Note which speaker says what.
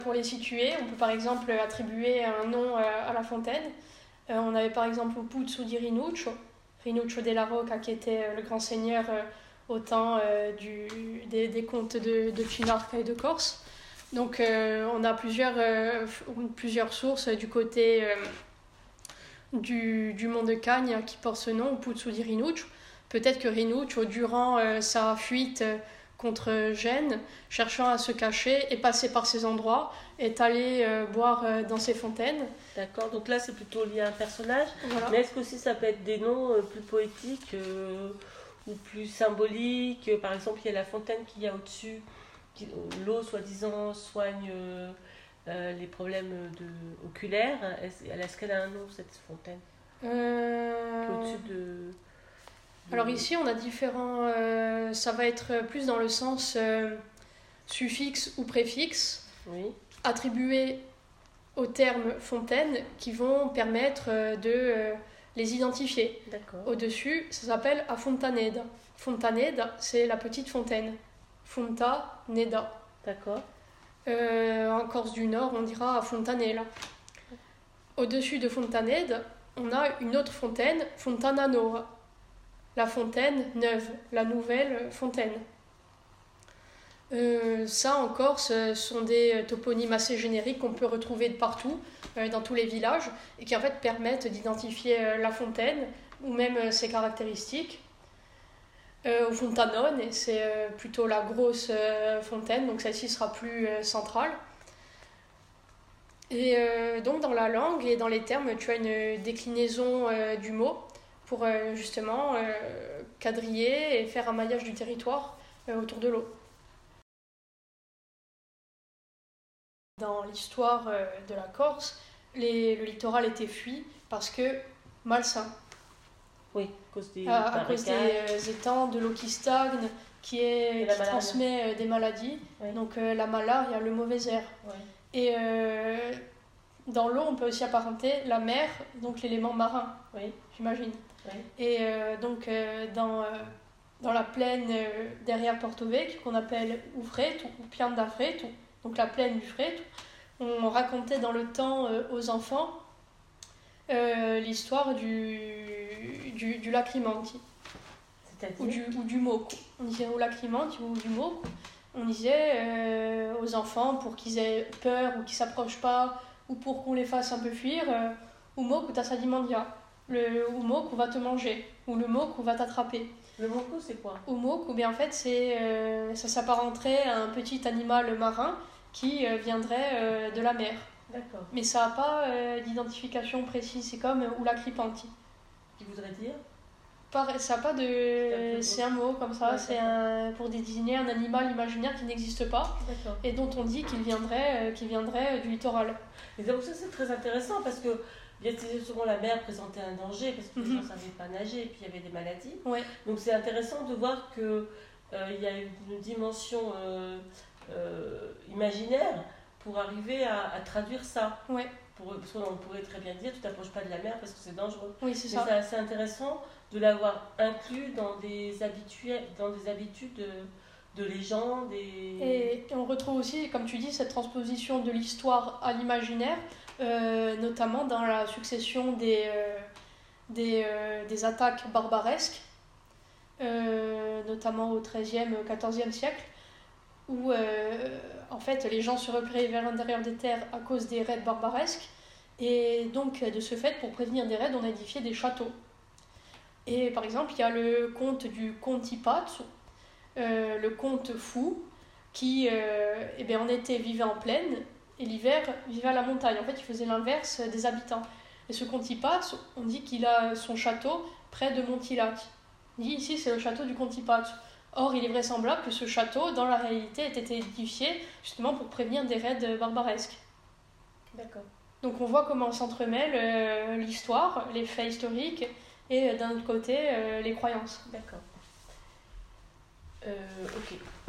Speaker 1: Pour les situer, on peut par exemple attribuer un nom à la fontaine. On avait par exemple Puzzu di Rinuccio della Rocca, qui était le grand seigneur au temps des comtes de Cilarca et de Corse. Donc on a plusieurs sources du côté du mont de Cagnes qui porte ce nom, Puzzu di Rinuccio. Peut-être que Rinuccio, durant sa fuite contre Gênes, cherchant à se cacher, est passé par ces endroits, est allé boire dans ces fontaines.
Speaker 2: D'accord, donc là c'est plutôt lié à un personnage.
Speaker 1: Voilà.
Speaker 2: Mais est-ce qu'aussi ça peut être des noms plus poétiques ou plus symboliques? Par exemple, il y a la fontaine qu'il y a au-dessus, l'eau soi-disant soigne les problèmes oculaires. Est-ce qu'elle a un nom, cette fontaine qui est au-dessus de...
Speaker 1: Alors ici, on a différents... ça va être plus dans le sens suffixe ou préfixe,
Speaker 2: Oui.
Speaker 1: attribués au terme fontaine qui vont permettre de les identifier.
Speaker 2: D'accord.
Speaker 1: Au-dessus, ça s'appelle a fontaneda. Fontaneda, c'est la petite fontaine. Fontaneda.
Speaker 2: D'accord.
Speaker 1: En Corse du Nord, on dira a fontanella. Au-dessus de Fontaneda, on a une autre fontaine, Fontana Nova. La fontaine neuve, la nouvelle fontaine. Ça en Corse, sont des toponymes assez génériques qu'on peut retrouver de partout, dans tous les villages, et qui en fait permettent d'identifier la fontaine, ou même ses caractéristiques. Au Fontanone, c'est plutôt la grosse fontaine, donc celle-ci sera plus centrale. Et donc dans la langue et dans les termes, tu as une déclinaison du mot pour justement quadriller et faire un maillage du territoire autour de l'eau. Dans l'histoire de la Corse, le littoral était fui parce que malsain.
Speaker 2: Oui, à cause des
Speaker 1: à cause des étangs, de l'eau qui stagne, qui transmet des maladies.
Speaker 2: Oui.
Speaker 1: Donc la malaria, le mauvais air.
Speaker 2: Oui.
Speaker 1: Et dans l'eau, on peut aussi apparenter la mer, donc l'élément marin,
Speaker 2: Oui.
Speaker 1: j'imagine.
Speaker 2: Oui.
Speaker 1: Et donc dans la plaine derrière Porto Vecchio, qu'on appelle Ufreto ou Pian da Freto, donc la plaine du Freto, on racontait dans le temps aux enfants l'histoire du Lacrimanti. Ou du Moco. On disait au Lacrimanti ou du Moco. On disait aux enfants pour qu'ils aient peur ou qu'ils s'approchent pas ou pour qu'on les fasse un peu fuir Moco t'assadimandia. Le Moco va te manger ou le Moco va t'attraper.
Speaker 2: Le Moco, c'est quoi?
Speaker 1: Moco, bien en fait, ça s'apparenterait à un petit animal marin qui viendrait de la mer.
Speaker 2: D'accord.
Speaker 1: Mais ça n'a pas d'identification précise, c'est comme Lacripanti.
Speaker 2: Qui voudrait dire?
Speaker 1: Ça n'a pas de... C'est un mot comme ça, ouais, pour désigner un animal imaginaire qui n'existe pas.
Speaker 2: D'accord.
Speaker 1: Et dont on dit qu'il viendrait du littoral.
Speaker 2: Et donc ça c'est très intéressant parce que bien souvent la mer présentait un danger parce que les gens ne savaient pas nager et puis il y avait des maladies.
Speaker 1: Ouais.
Speaker 2: Donc c'est intéressant de voir que il y a une dimension imaginaire pour arriver à traduire ça.
Speaker 1: Ouais.
Speaker 2: Parce qu'on pourrait très bien dire tu t'approches pas de la mer parce que c'est dangereux.
Speaker 1: Oui, c'est
Speaker 2: ça.
Speaker 1: Mais
Speaker 2: c'est assez intéressant de l'avoir inclus dans des habitudes de légendes.
Speaker 1: Et on retrouve aussi, comme tu dis, cette transposition de l'histoire à l'imaginaire, notamment dans la succession des attaques barbaresques, notamment au XIIIe, XIVe siècle, où en fait les gens se repéraient vers l'intérieur des terres à cause des raids barbaresques, et donc de ce fait, pour prévenir des raids, on a édifié des châteaux. Et par exemple, il y a le conte du Conti Pazzo, le conte fou, qui en été vivait en plaine et l'hiver vivait à la montagne. En fait, il faisait l'inverse des habitants. Et ce Conti Pazzo, on dit qu'il a son château près de Montilac. On dit ici c'est le château du Conti Pazzo. Or, il est vraisemblable que ce château, dans la réalité, ait été édifié justement pour prévenir des raids barbaresques.
Speaker 2: D'accord.
Speaker 1: Donc on voit comment s'entremêle l'histoire, les faits historiques, et d'un autre côté, les croyances.
Speaker 2: D'accord. Ok.